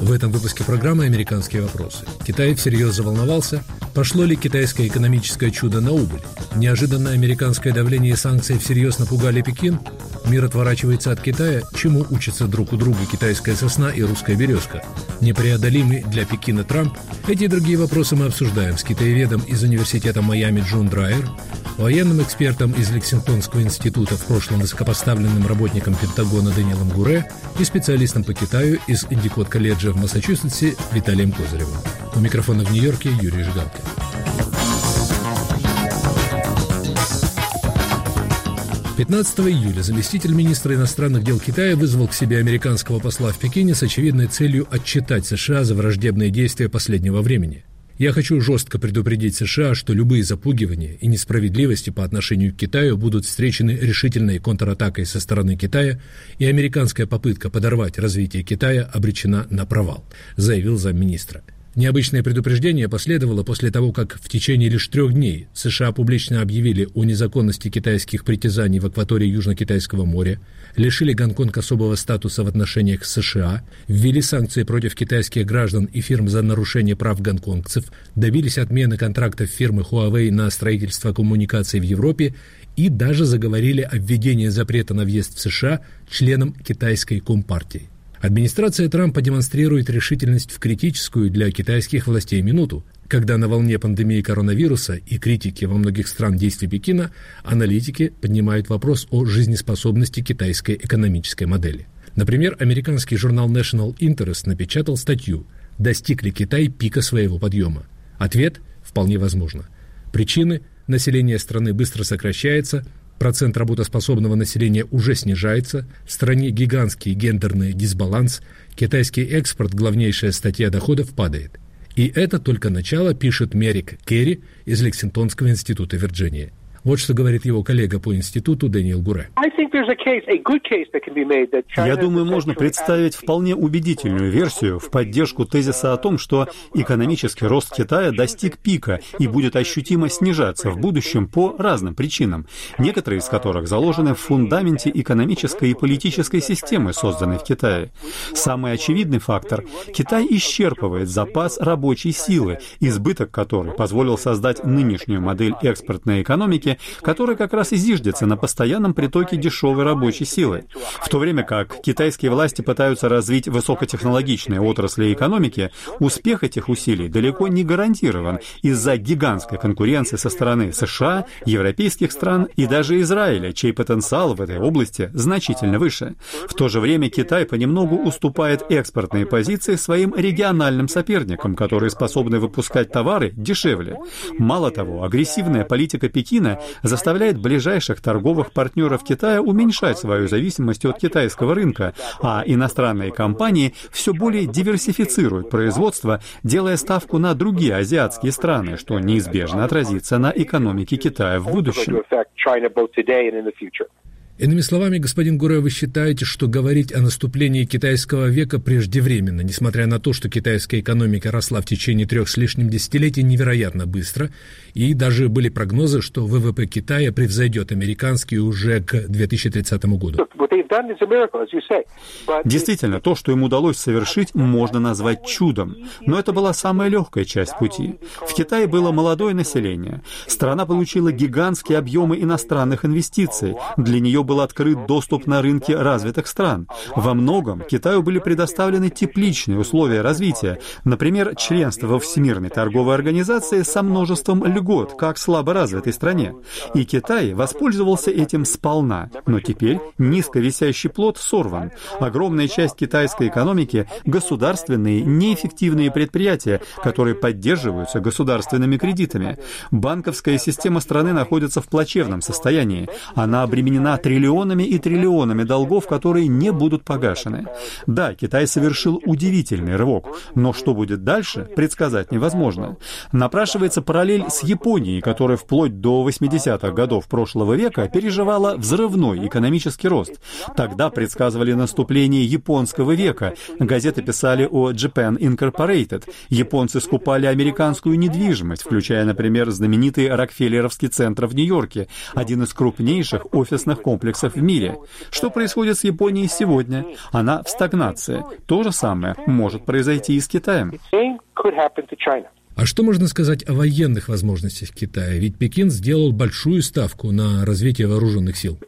В этом выпуске программы «Американские вопросы». Китай всерьез заволновался. Пошло ли китайское экономическое чудо на убыль? Неожиданное американское давление и санкции всерьез напугали Пекин? Мир отворачивается от Китая. Чему учатся друг у друга китайская сосна и русская березка? Непреодолимый для Пекина Трамп? Эти и другие вопросы мы обсуждаем с китаеведом из университета Майами Джун Драйер, военным экспертом из Лексингтонского института, в прошлом высокопоставленным работником Пентагона Дэниелом Гуре и специалистом по Китаю из Эндикот-колледжа в Массачусетсе Виталием Козыревым. У микрофона в Нью-Йорке Юрий Жигалкин. «15 июля заместитель министра иностранных дел Китая вызвал к себе американского посла в Пекине с очевидной целью отчитать США за враждебные действия последнего времени. Я хочу жестко предупредить США, что любые запугивания и несправедливости по отношению к Китаю будут встречены решительной контратакой со стороны Китая, и американская попытка подорвать развитие Китая обречена на провал», заявил замминистра. Необычное предупреждение последовало после того, как в течение лишь 3 дней США публично объявили о незаконности китайских притязаний в акватории Южно-Китайского моря, лишили Гонконг особого статуса в отношениях с США, ввели санкции против китайских граждан и фирм за нарушение прав гонконгцев, добились отмены контрактов фирмы Huawei на строительство коммуникаций в Европе и даже заговорили о введении запрета на въезд в США членам китайской компартии. Администрация Трампа демонстрирует решительность в критическую для китайских властей минуту, когда на волне пандемии коронавируса и критики во многих стран действий Пекина аналитики поднимают вопрос о жизнеспособности китайской экономической модели. Например, американский журнал National Interest напечатал статью «Достиг ли Китай пика своего подъема?». Ответ – вполне возможно. Причины – население страны быстро сокращается, процент работоспособного населения уже снижается, в стране гигантский гендерный дисбаланс, китайский экспорт, главнейшая статья доходов, падает. И это только начало, пишет Мерик Керри из Лексингтонского института Вирджиния. Вот что говорит его коллега по институту Дэниел Гуре. Я думаю, можно представить вполне убедительную версию в поддержку тезиса о том, что экономический рост Китая достиг пика и будет ощутимо снижаться в будущем по разным причинам, некоторые из которых заложены в фундаменте экономической и политической системы, созданной в Китае. Самый очевидный фактор – Китай исчерпывает запас рабочей силы, избыток которой позволил создать нынешнюю модель экспортной экономики, которая как раз и зиждется на постоянном притоке дешевой рабочей силы. В то время как китайские власти пытаются развить высокотехнологичные отрасли экономики, успех этих усилий далеко не гарантирован из-за гигантской конкуренции со стороны США, европейских стран и даже Израиля, чей потенциал в этой области значительно выше. В то же время Китай понемногу уступает экспортные позиции своим региональным соперникам, которые способны выпускать товары дешевле. Мало того, агрессивная политика Пекина заставляет ближайших торговых партнеров Китая уменьшать свою зависимость от китайского рынка, а иностранные компании все более диверсифицируют производство, делая ставку на другие азиатские страны, что неизбежно отразится на экономике Китая в будущем. Иными словами, господин Гуре, вы считаете, что говорить о наступлении китайского века преждевременно, несмотря на то, что китайская экономика росла в течение 3 с лишним десятилетий невероятно быстро, и даже были прогнозы, что ВВП Китая превзойдет американский уже к 2030 году? Действительно, то, что им удалось совершить, можно назвать чудом. Но это была самая легкая часть пути. В Китае было молодое население. Страна получила гигантские объемы иностранных инвестиций. Для нее был открыт доступ на рынки развитых стран. Во многом Китаю были предоставлены тепличные условия развития, например, членство во Всемирной торговой организации со множеством льгот, как слаборазвитой стране. И Китай воспользовался этим сполна. Но теперь низковисящий плод сорван. Огромная часть китайской экономики – государственные, неэффективные предприятия, которые поддерживаются государственными кредитами. Банковская система страны находится в плачевном состоянии. Она обременена триллионами и триллионами долгов, которые не будут погашены. Да, Китай совершил удивительный рывок, но что будет дальше, предсказать невозможно. Напрашивается параллель с Японией, которая вплоть до 80-х годов прошлого века переживала взрывной экономический рост. Тогда предсказывали наступление японского века. Газеты писали о Japan Incorporated. Японцы скупали американскую недвижимость, включая, например, знаменитый Рокфеллеровский центр в Нью-Йорке, один из крупнейших офисных комплексов комплексов в мире. Что происходит с Японией сегодня? Она в стагнации. То же самое может произойти и с Китаем. А что можно сказать о военных возможностях Китая? Ведь Пекин сделал большую ставку на развитие вооруженных сил.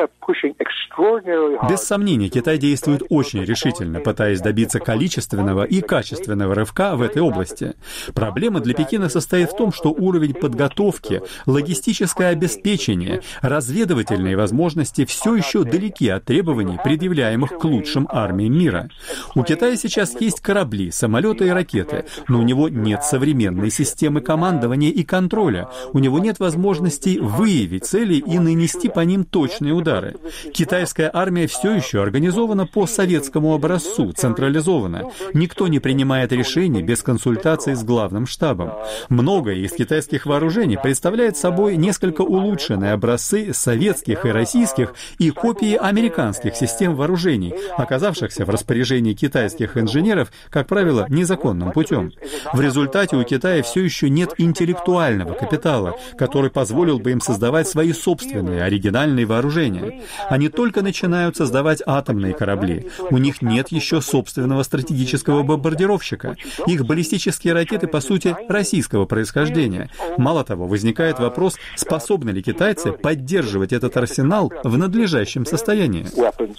Без сомнения, Китай действует очень решительно, пытаясь добиться количественного и качественного рывка в этой области. Проблема для Пекина состоит в том, что уровень подготовки, логистическое обеспечение, разведывательные возможности все еще далеки от требований, предъявляемых к лучшим армиям мира. У Китая сейчас есть корабли, самолеты и ракеты, но у него нет современной системы командования и контроля. У него нет возможностей выявить цели и нанести по ним точные удары. Китайская армия все еще организована по советскому образцу, централизована. Никто не принимает решений без консультации с главным штабом. Многое из китайских вооружений представляет собой несколько улучшенные образцы советских и российских и копии американских систем вооружений, оказавшихся в распоряжении китайских инженеров, как правило, незаконным путем. В результате у Китая все еще нет интеллектуального капитала, который позволил бы им создавать свои собственные оригинальные вооружения. Они только начинают создавать атомные корабли. У них нет еще собственного стратегического бомбардировщика. Их баллистические ракеты, по сути, российского происхождения. Мало того, возникает вопрос, способны ли китайцы поддерживать этот арсенал в надлежащем состоянии.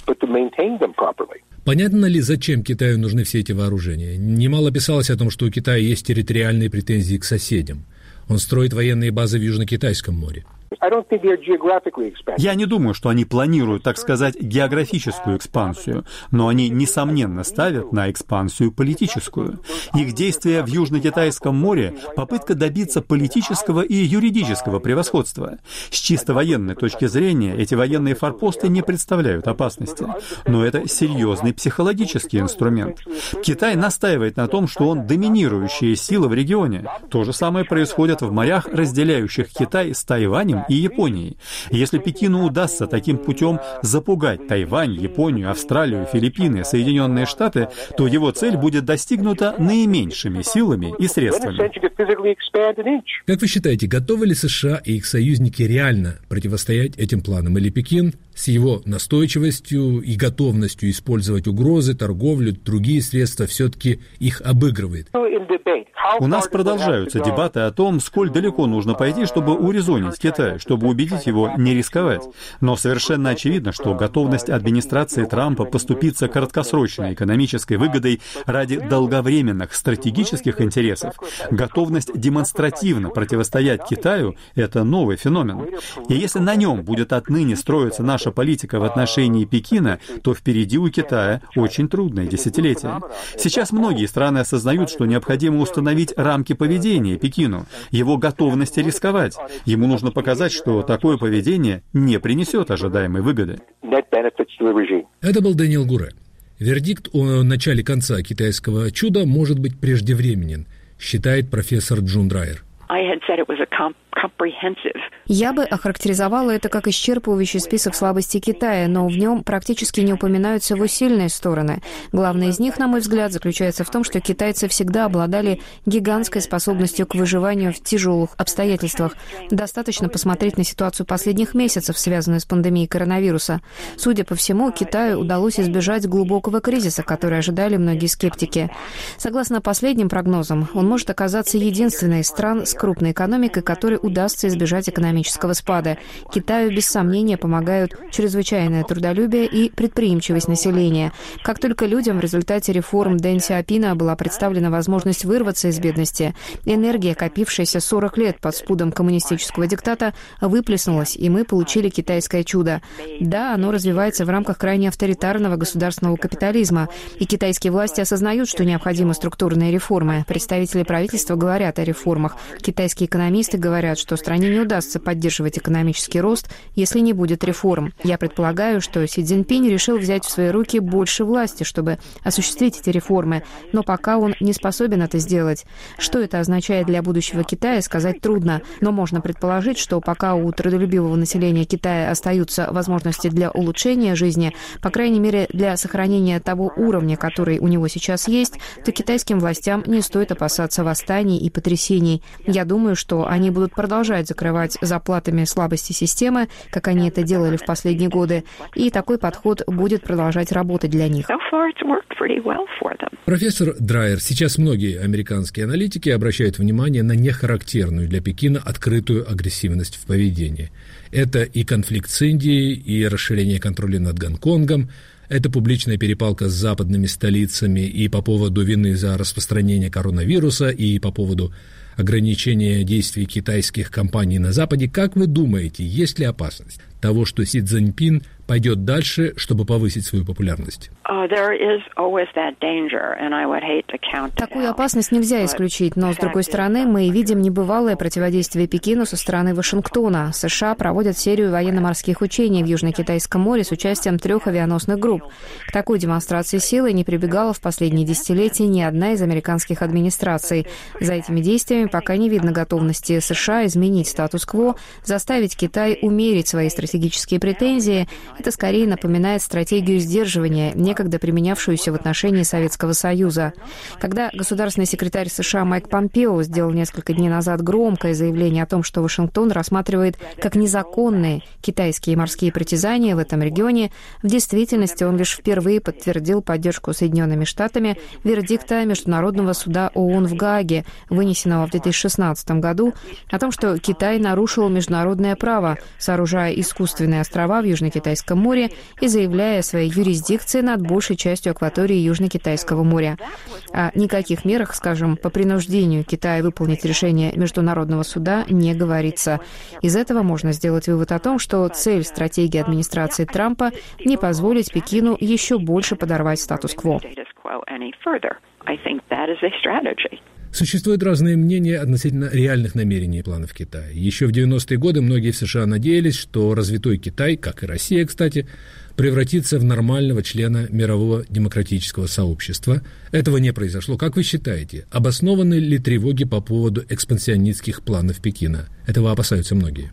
Понятно ли, зачем Китаю нужны все эти вооружения? Немало писалось о том, что у Китая есть территориальные претензии к соседям. Он строит военные базы в Южно-Китайском море. Я не думаю, что они планируют, так сказать, географическую экспансию, но они, несомненно, ставят на экспансию политическую. Их действия в Южно-Китайском море — попытка добиться политического и юридического превосходства. С чисто военной точки зрения эти военные форпосты не представляют опасности, но это серьезный психологический инструмент. Китай настаивает на том, что он доминирующая сила в регионе. То же самое происходит в морях, разделяющих Китай с Тайванем и Японией. Если Пекину удастся таким путем запугать Тайвань, Японию, Австралию, Филиппины, Соединенные Штаты, то его цель будет достигнута наименьшими силами и средствами. Как вы считаете, готовы ли США и их союзники реально противостоять этим планам? Или Пекин с его настойчивостью и готовностью использовать угрозы, торговлю, другие средства все-таки их обыгрывает? У нас продолжаются дебаты о том, сколь далеко нужно пойти, чтобы урезонить Китай, чтобы убедить его не рисковать. Но совершенно очевидно, что готовность администрации Трампа поступиться краткосрочной экономической выгодой ради долговременных стратегических интересов, готовность демонстративно противостоять Китаю — это новый феномен. И если на нем будет отныне строиться наша политика в отношении Пекина, то впереди у Китая очень трудное десятилетие. Сейчас многие страны осознают, что необходимо установить рамки поведения Пекину, его готовности рисковать. Ему нужно показать, что такое поведение не принесет ожидаемой выгоды. Это был Дэниел Гуре. Вердикт о начале конца китайского чуда может быть преждевременен, считает профессор Джун Драйер. Я бы охарактеризовала это как исчерпывающий список слабостей Китая, но в нем практически не упоминаются его сильные стороны. Главная из них, на мой взгляд, заключается в том, что китайцы всегда обладали гигантской способностью к выживанию в тяжелых обстоятельствах. Достаточно посмотреть на ситуацию последних месяцев, связанную с пандемией коронавируса. Судя по всему, Китаю удалось избежать глубокого кризиса, который ожидали многие скептики. Согласно последним прогнозам, он может оказаться единственной из стран с крупной экономикой, которой удастся избежать экономического спада. Китаю, без сомнения, помогают чрезвычайное трудолюбие и предприимчивость населения. Как только людям в результате реформ Дэн Сяопина была представлена возможность вырваться из бедности, энергия, копившаяся 40 лет под спудом коммунистического диктата, выплеснулась, и мы получили китайское чудо. Да, оно развивается в рамках крайне авторитарного государственного капитализма, и китайские власти осознают, что необходимы структурные реформы. Представители правительства говорят о реформах. Китайские экономисты говорят, что стране не удастся поддерживать экономический рост, если не будет реформ. Я предполагаю, что Си Цзиньпинь решил взять в свои руки больше власти, чтобы осуществить эти реформы, но пока он не способен это сделать. Что это означает для будущего Китая, сказать трудно, но можно предположить, что пока у трудолюбивого населения Китая остаются возможности для улучшения жизни, по крайней мере для сохранения того уровня, который у него сейчас есть, то китайским властям не стоит опасаться восстаний и потрясений. Я думаю, что они будут продолжать закрывать заплатами слабости системы, как они это делали в последние годы, и такой подход будет продолжать работать для них. Профессор Драйер, сейчас многие американские аналитики обращают внимание на нехарактерную для Пекина открытую агрессивность в поведении. Это и конфликт с Индией, и расширение контроля над Гонконгом, это публичная перепалка с западными столицами и по поводу вины за распространение коронавируса, и по поводу ограничения действий китайских компаний на Западе. Как вы думаете, есть ли опасность того, что Си Цзиньпин пойдет дальше, чтобы повысить свою популярность? Такую опасность нельзя исключить, но, с другой стороны, мы видим небывалое противодействие Пекину со стороны Вашингтона. США проводят серию военно-морских учений в Южно-Китайском море с участием 3 авианосных групп. К такой демонстрации силы не прибегала в последние десятилетия ни одна из американских администраций. За этими действиями пока не видно готовности США изменить статус-кво, заставить Китай умерить свои стратегические претензии. Это скорее напоминает стратегию сдерживания, некогда применявшуюся в отношении Советского Союза. Когда государственный секретарь США Майк Помпео сделал несколько дней назад громкое заявление о том, что Вашингтон рассматривает как незаконные китайские морские притязания в этом регионе, в действительности он лишь впервые подтвердил поддержку Соединенными Штатами вердикта Международного суда ООН в Гааге, вынесенного в 2016 году, о том, что Китай нарушил международное право, сооружая искусственные острова в Южно-Китайском море и заявляя о своей юрисдикции над большей частью акватории Южно-Китайского моря. О никаких мерах, скажем, по принуждению Китая выполнить решение Международного суда не говорится. Из этого можно сделать вывод о том, что цель стратегии администрации Трампа – не позволить Пекину еще больше подорвать статус-кво. Существуют разные мнения относительно реальных намерений и планов Китая. Еще в 90-е годы многие в США надеялись, что развитой Китай, как и Россия, кстати, превратится в нормального члена мирового демократического сообщества. Этого не произошло. Как вы считаете, обоснованы ли тревоги по поводу экспансионистских планов Пекина? Этого опасаются многие.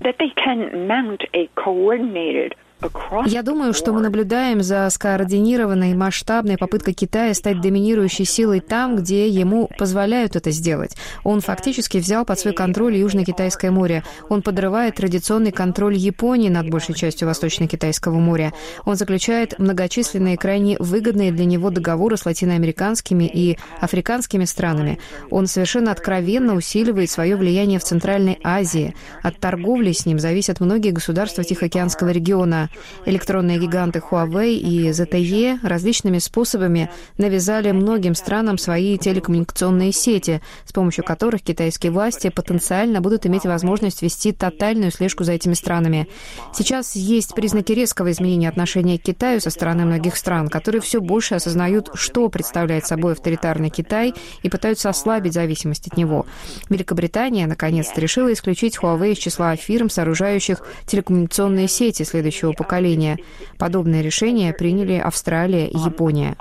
Я думаю, что мы наблюдаем за скоординированной масштабной попыткой Китая стать доминирующей силой там, где ему позволяют это сделать. Он фактически взял под свой контроль Южно-Китайское море. Он подрывает традиционный контроль Японии над большей частью Восточно-Китайского моря. Он заключает многочисленные крайне выгодные для него договоры с латиноамериканскими и африканскими странами. Он совершенно откровенно усиливает свое влияние в Центральной Азии. От торговли с ним зависят многие государства Тихоокеанского региона. Электронные гиганты Huawei и ZTE различными способами навязали многим странам свои телекоммуникационные сети, с помощью которых китайские власти потенциально будут иметь возможность вести тотальную слежку за этими странами. Сейчас есть признаки резкого изменения отношения к Китаю со стороны многих стран, которые все больше осознают, что представляет собой авторитарный Китай, и пытаются ослабить зависимость от него. Великобритания, наконец-то, решила исключить Huawei из числа фирм, сооружающих телекоммуникационные сети следующего поколения. Подобное решение приняли Австралия и Япония.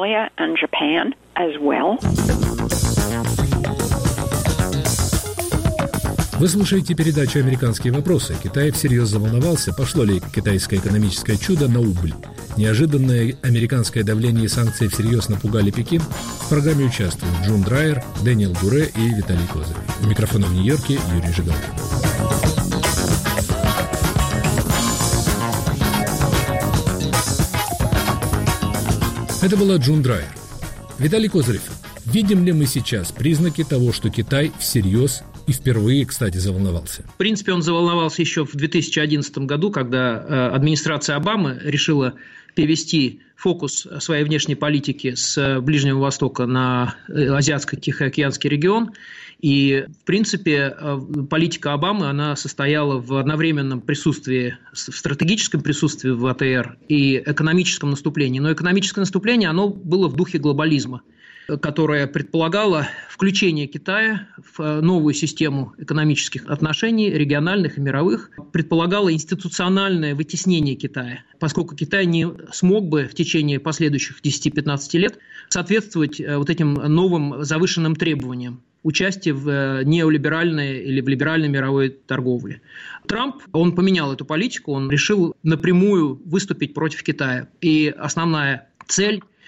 Вы слушаете передачу «Американские вопросы». Китай всерьез заволновался, пошло ли китайское экономическое чудо на убыль. Неожиданное американское давление и санкции всерьез напугали Пекин. В программе участвуют Джун Драйер, Дэниел Буре и Виталий Козырев. У микрофона в Нью-Йорке Юрий Жигалкин. Это была Джун Драйер. Виталий Козырев, видим ли мы сейчас признаки того, что Китай всерьез и впервые, кстати, заволновался? В принципе, он заволновался еще в 2011 году, когда администрация Обамы решила перевести фокус своей внешней политики с Ближнего Востока на Азиатско-Тихоокеанский регион. И, в принципе, политика Обамы, она состояла в одновременном присутствии, в стратегическом присутствии в АТР и экономическом наступлении. Но экономическое наступление, оно было в духе глобализма, которое предполагало включение Китая в новую систему экономических отношений, региональных и мировых, предполагало институциональное вытеснение Китая, поскольку Китай не смог бы в течение последующих 10-15 лет соответствовать вот этим новым завышенным требованиям участия в неолиберальной или в либеральной мировой торговле. Трамп, он поменял эту политику, он решил напрямую выступить против Китая. И основная цель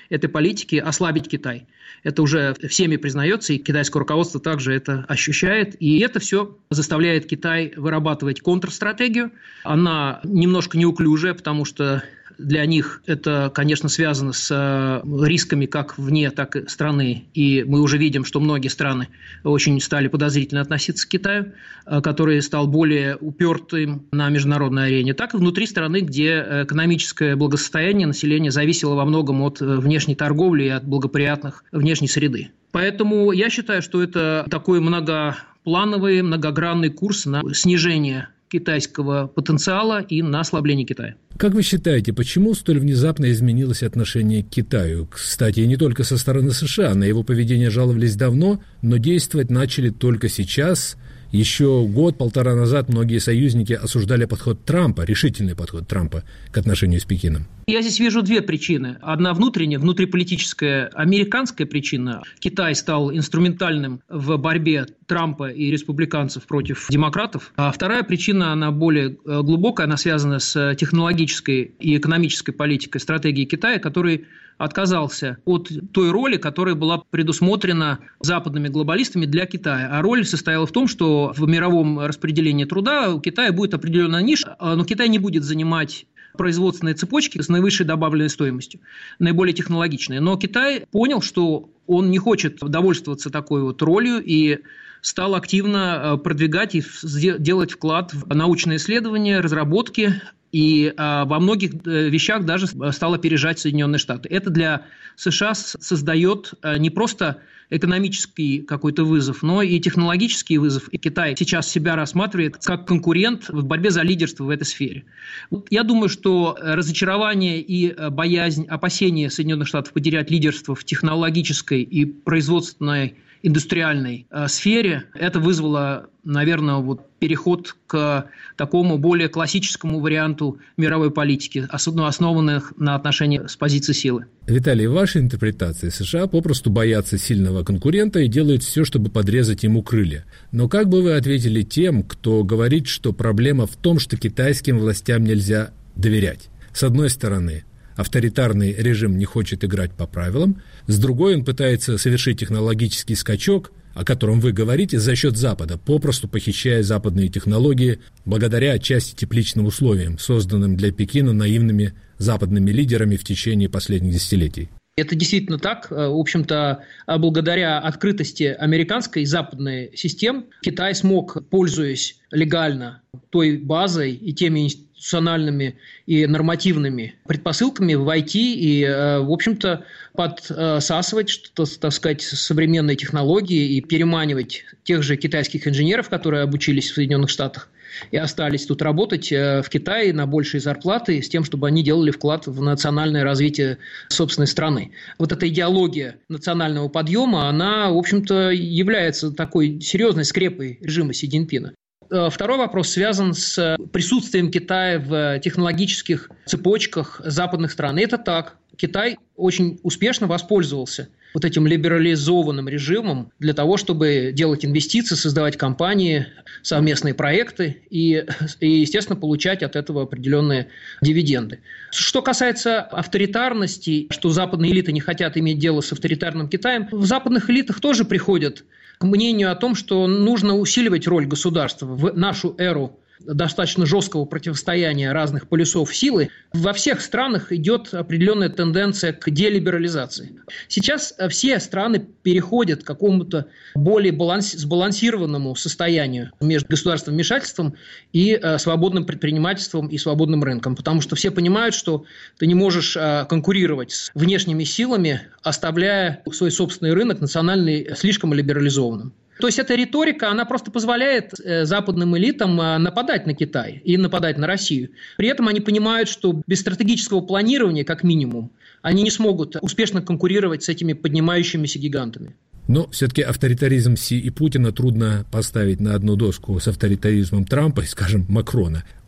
этой политики ослабить Китай. Это уже всеми признается, и китайское руководство также это ощущает. И это все заставляет Китай вырабатывать контрстратегию. Она немножко неуклюжая, потому что для них это, конечно, связано с рисками как вне, так и страны. И мы уже видим, что многие страны очень стали подозрительно относиться к Китаю, который стал более упертым на международной арене, так и внутри страны, где экономическое благосостояние населения зависело во многом от внешней торговли и от благоприятных внешней среды. Поэтому я считаю, что это такой многоплановый, многогранный курс на снижение китайского потенциала и на ослабление Китая. Как вы считаете, почему столь внезапно изменилось отношение к Китаю? Кстати, не только со стороны США. На его поведение жаловались давно, но действовать начали только сейчас. Еще год-полтора назад многие союзники осуждали подход Трампа, решительный подход Трампа к отношению с Пекином. Я здесь вижу две причины. Одна внутренняя, внутриполитическая, американская причина. Китай стал инструментальным в борьбе Трампа и республиканцев против демократов. А вторая причина, она более глубокая, она связана с технологической и экономической политикой, стратегией Китая, который отказался от той роли, которая была предусмотрена западными глобалистами для Китая. А роль состояла в том, что в мировом распределении труда у Китая будет определенная ниша, но Китай не будет занимать производственные цепочки с наивысшей добавленной стоимостью, наиболее технологичные. Но Китай понял, что он не хочет довольствоваться такой вот ролью и стал активно продвигать и делать вклад в научные исследования, разработки, и во многих вещах даже стал опережать Соединенные Штаты. Это для США создает не просто экономический какой-то вызов, но и технологический вызов. И Китай сейчас себя рассматривает как конкурент в борьбе за лидерство в этой сфере. Я думаю, что разочарование и боязнь, опасения Соединенных Штатов потерять лидерство в технологической и производственной индустриальной сфере, это вызвало, наверное, переход к такому более классическому варианту мировой политики, основанных на отношении с позиции силы. Виталий, в вашей интерпретации США попросту боятся сильного конкурента и делают все, чтобы подрезать ему крылья. Но как бы вы ответили тем, кто говорит, что проблема в том, что китайским властям нельзя доверять? С одной стороны, авторитарный режим не хочет играть по правилам, с другой он пытается совершить технологический скачок, о котором вы говорите, за счет Запада, попросту похищая западные технологии благодаря отчасти тепличным условиям, созданным для Пекина наивными западными лидерами в течение последних десятилетий. Это действительно так. В общем-то, благодаря открытости американской и западной систем Китай смог, пользуясь легально той базой и теми институциональными и нормативными предпосылками, войти и, в общем-то, подсасывать, так сказать, современные технологии и переманивать тех же китайских инженеров, которые обучились в Соединенных Штатах и остались тут работать в Китае на большие зарплаты с тем, чтобы они делали вклад в национальное развитие собственной страны. Вот эта идеология национального подъема, она, в общем-то, является такой серьезной скрепой режима Си Цзиньпина. Второй вопрос связан с присутствием Китая в технологических цепочках западных стран. И это так. Китай очень успешно воспользовался вот этим либерализованным режимом для того, чтобы делать инвестиции, создавать компании, совместные проекты и, естественно, получать от этого определенные дивиденды. Что касается авторитарности, что западные элиты не хотят иметь дело с авторитарным Китаем, в западных элитах тоже приходят к мнению о том, что нужно усиливать роль государства в нашу эру достаточно жесткого противостояния разных полюсов силы. Во всех странах идет определенная тенденция к делиберализации. Сейчас все страны переходят к какому-то более сбалансированному состоянию между государственным вмешательством и свободным предпринимательством и свободным рынком, потому что все понимают, что ты не можешь конкурировать с внешними силами, оставляя свой собственный рынок национальный слишком либерализованным. То есть эта риторика, она просто позволяет западным элитам нападать на Китай и нападать на Россию. При этом они понимают, что без стратегического планирования, как минимум, они не смогут успешно конкурировать с этими поднимающимися гигантами. Но все-таки авторитаризм Си и Путина трудно поставить на одну доску с авторитаризмом Трампа и, скажем, Макрона.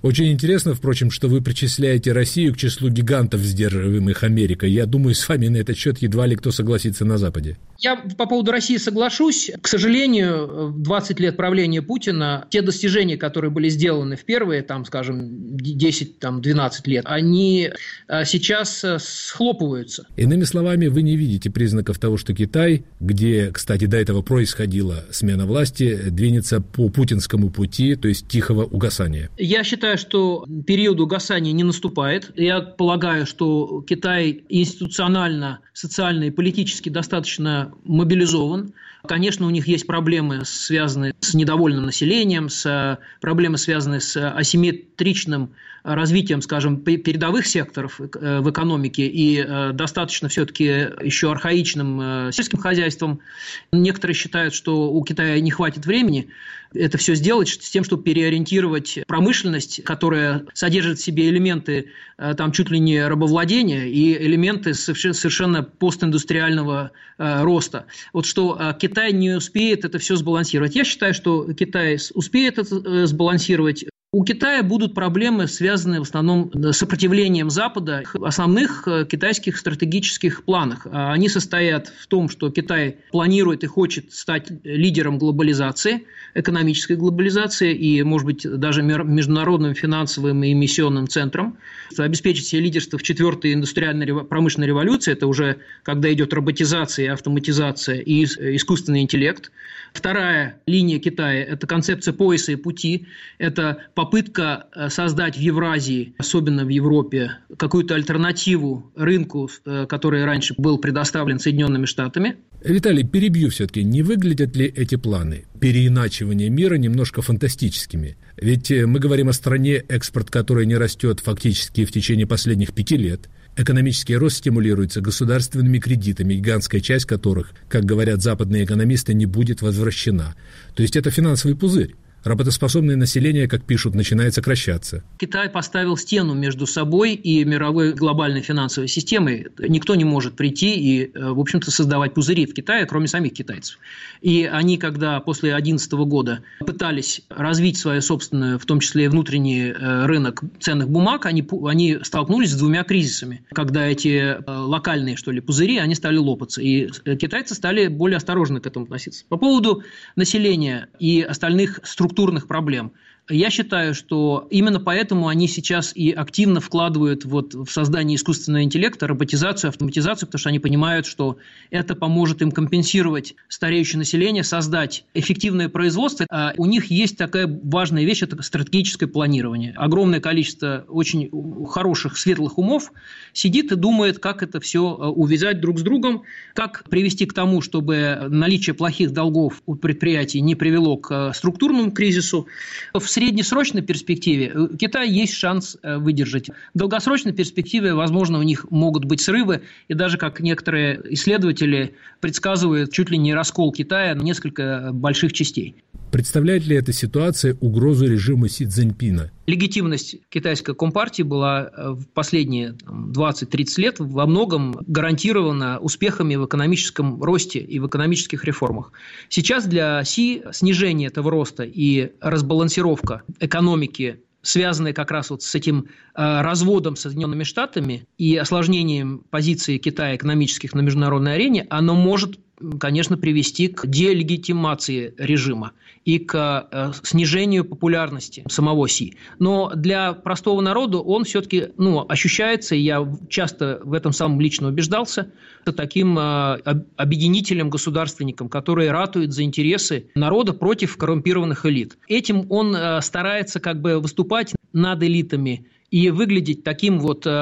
Очень интересно, впрочем, что вы причисляете Россию к числу гигантов, сдерживаемых Америкой. Я думаю, с вами на этот счет едва ли кто согласится на Западе. Я по поводу России соглашусь. К сожалению, в 20 лет правления Путина те достижения, которые были сделаны в первые, скажем, 10-12 лет, они сейчас схлопываются. Иными словами, вы не видите признаков того, что Китай, где, кстати, до этого происходила смена власти, двинется по путинскому пути, то есть тихого угасания. Я считаю, что период угасания не наступает. Я полагаю, что Китай институционально, социально и политически достаточно мобилизован. Конечно, у них есть проблемы, связанные с недовольным населением, проблемы, связанные с асимметричным развитием, скажем, передовых секторов в экономике и достаточно все-таки еще архаичным сельским хозяйством. Некоторые считают, что у Китая не хватит времени это все сделать с тем, чтобы переориентировать промышленность, которая содержит в себе элементы чуть ли не рабовладения и элементы совершенно постиндустриального роста. Вот что Китай не успеет это все сбалансировать. Я считаю, что Китай успеет это сбалансировать. У Китая будут проблемы, связанные в основном с сопротивлением Запада в основных китайских стратегических планах. Они состоят в том, что Китай планирует и хочет стать лидером глобализации, экономической глобализации и, может быть, даже международным финансовым и эмиссионным центром, обеспечить себе лидерство в четвертой индустриальной промышленной революции, это уже когда идет роботизация, автоматизация и искусственный интеллект. Вторая линия Китая – это концепция пояса и пути, это попытка создать в Евразии, особенно в Европе, какую-то альтернативу рынку, который раньше был предоставлен Соединенными Штатами. Виталий, перебью все-таки. Не выглядят ли эти планы переиначивания мира немножко фантастическими? Ведь мы говорим о стране, экспорт которой не растет фактически в течение последних 5 лет. Экономический рост стимулируется государственными кредитами, гигантская часть которых, как говорят западные экономисты, не будет возвращена. То есть это финансовый пузырь. Работоспособное население, как пишут, начинает сокращаться. Китай поставил стену между собой и мировой глобальной финансовой системой. Никто не может прийти и, в общем-то, создавать пузыри в Китае, кроме самих китайцев. И они, когда после 2011 года пытались развить свою собственную, в том числе и внутренний рынок ценных бумаг, они столкнулись с двумя кризисами. Когда эти локальные, пузыри, они стали лопаться. И китайцы стали более осторожно к этому относиться. По поводу населения и остальных структурных проблем. Я считаю, что именно поэтому они сейчас и активно вкладывают в создание искусственного интеллекта, роботизацию, автоматизацию, потому что они понимают, что это поможет им компенсировать стареющее население, создать эффективное производство. А у них есть такая важная вещь – это стратегическое планирование. Огромное количество очень хороших, светлых умов сидит и думает, как это все увязать друг с другом, как привести к тому, чтобы наличие плохих долгов у предприятий не привело к структурному кризису. В среднесрочной перспективе у Китая есть шанс выдержать. В долгосрочной перспективе, возможно, у них могут быть срывы, и даже, как некоторые исследователи предсказывают, чуть ли не раскол Китая на несколько больших частей. Представляет ли эта ситуация угрозу режиму Си Цзиньпина? Легитимность китайской компартии была в последние 20-30 лет во многом гарантирована успехами в экономическом росте и в экономических реформах. Сейчас для Си снижение этого роста и разбалансировка экономики, связанные как раз с этим разводом с Соединенными Штатами и осложнением позиции Китая экономических на международной арене, оно может, конечно, привести к делегитимации режима и к снижению популярности самого Си. Но для простого народа он все-таки ощущается, и я часто в этом сам лично убеждался, таким объединителем, государственником, который ратует за интересы народа против коррумпированных элит. Этим он старается выступать над элитами и выглядеть таким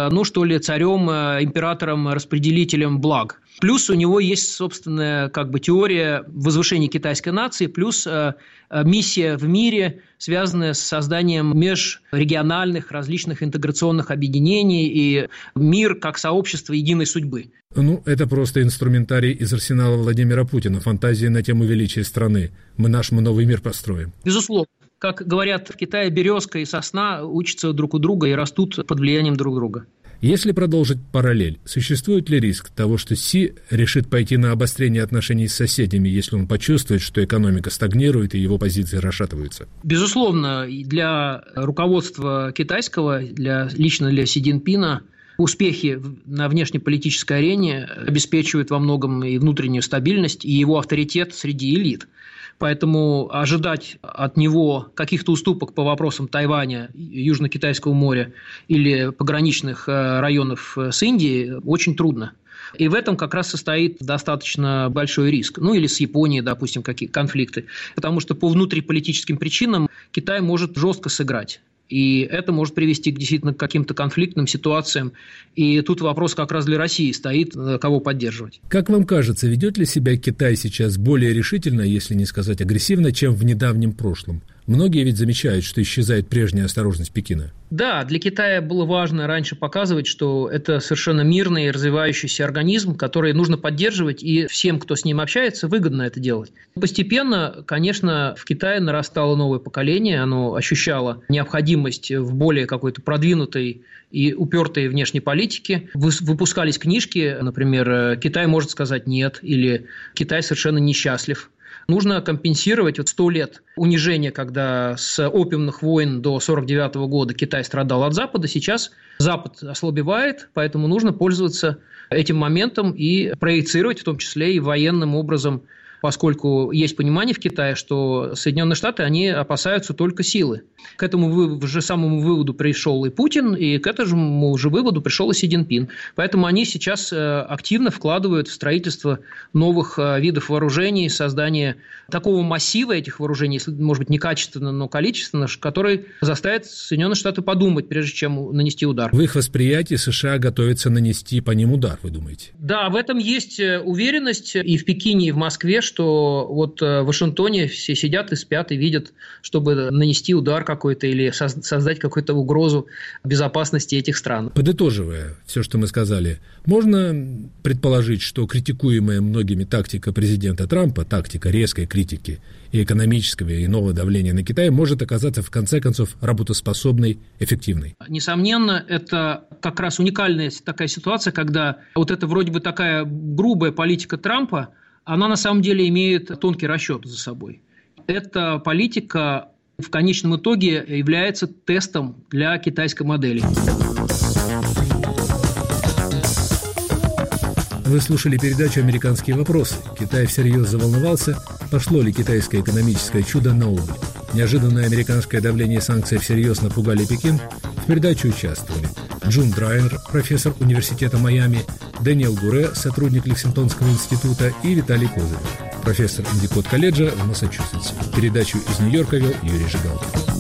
царем, императором, распределителем благ. Плюс у него есть собственная теория возвышения китайской нации, плюс миссия в мире, связанная с созданием межрегиональных различных интеграционных объединений и мир как сообщество единой судьбы. Это просто инструментарий из арсенала Владимира Путина, фантазии на тему величия страны. Мы новый мир построим. Безусловно. Как говорят в Китае, березка и сосна учатся друг у друга и растут под влиянием друг друга. Если продолжить параллель, существует ли риск того, что Си решит пойти на обострение отношений с соседями, если он почувствует, что экономика стагнирует и его позиции расшатываются? Безусловно, для руководства китайского, лично для Си Цзиньпина, успехи на внешнеполитической арене обеспечивают во многом и внутреннюю стабильность, и его авторитет среди элит. Поэтому ожидать от него каких-то уступок по вопросам Тайваня, Южно-Китайского моря или пограничных районов с Индией очень трудно. И в этом как раз состоит достаточно большой риск. Ну, или с Японией, допустим, какие конфликты. Потому что по внутриполитическим причинам Китай может жестко сыграть. И это может привести действительно к каким-то конфликтным ситуациям. И тут вопрос как раз для России стоит, кого поддерживать. Как вам кажется, ведет ли себя Китай сейчас более решительно, если не сказать агрессивно, чем в недавнем прошлом? Многие ведь замечают, что исчезает прежняя осторожность Пекина. Да, для Китая было важно раньше показывать, что это совершенно мирный развивающийся организм, который нужно поддерживать, и всем, кто с ним общается, выгодно это делать. Постепенно, конечно, в Китае нарастало новое поколение, оно ощущало необходимость в более какой-то продвинутой и упертой внешней политике. Выпускались книжки, например, «Китай может сказать нет» или «Китай совершенно несчастлив». Нужно компенсировать 100 лет унижения, когда с опиумных войн до 1949 года Китай страдал от Запада. Сейчас Запад ослабевает, поэтому нужно пользоваться этим моментом и проецировать, в том числе и военным образом, поскольку есть понимание в Китае, что Соединенные Штаты, они опасаются только силы. К этому же самому выводу пришел и Путин, и к этому же выводу пришел и Си Цзиньпин. Поэтому они сейчас активно вкладывают в строительство новых видов вооружений, создание такого массива этих вооружений, может быть, не качественно, но количественно, который заставит Соединенные Штаты подумать, прежде чем нанести удар. В их восприятии США готовятся нанести по ним удар, вы думаете? Да, в этом есть уверенность и в Пекине, и в Москве, что вот в Вашингтоне все сидят и спят, и видят, чтобы нанести удар какой-то или создать какую-то угрозу безопасности этих стран. Подытоживая все, что мы сказали, можно предположить, что критикуемая многими тактика президента Трампа, тактика резкой критики и экономического, и иного давления на Китай, может оказаться в конце концов работоспособной, эффективной? Несомненно, это как раз уникальная такая ситуация, когда вот эта вроде бы такая грубая политика Трампа, она на самом деле имеет тонкий расчет за собой. Эта политика в конечном итоге является тестом для китайской модели. Вы слушали передачу «Американские вопросы». Китай всерьез заволновался, пошло ли китайское экономическое чудо на убыль. Неожиданное американское давление и санкции всерьез напугали Пекин. В передаче участвовали Джун Драйнер, профессор университета Майами, Дэниел Гуре, сотрудник Лексингтонского института, и Виталий Козырев, профессор Индикот колледжа в Массачусетсе. Передачу из Нью-Йорка вел Юрий Жигалкин.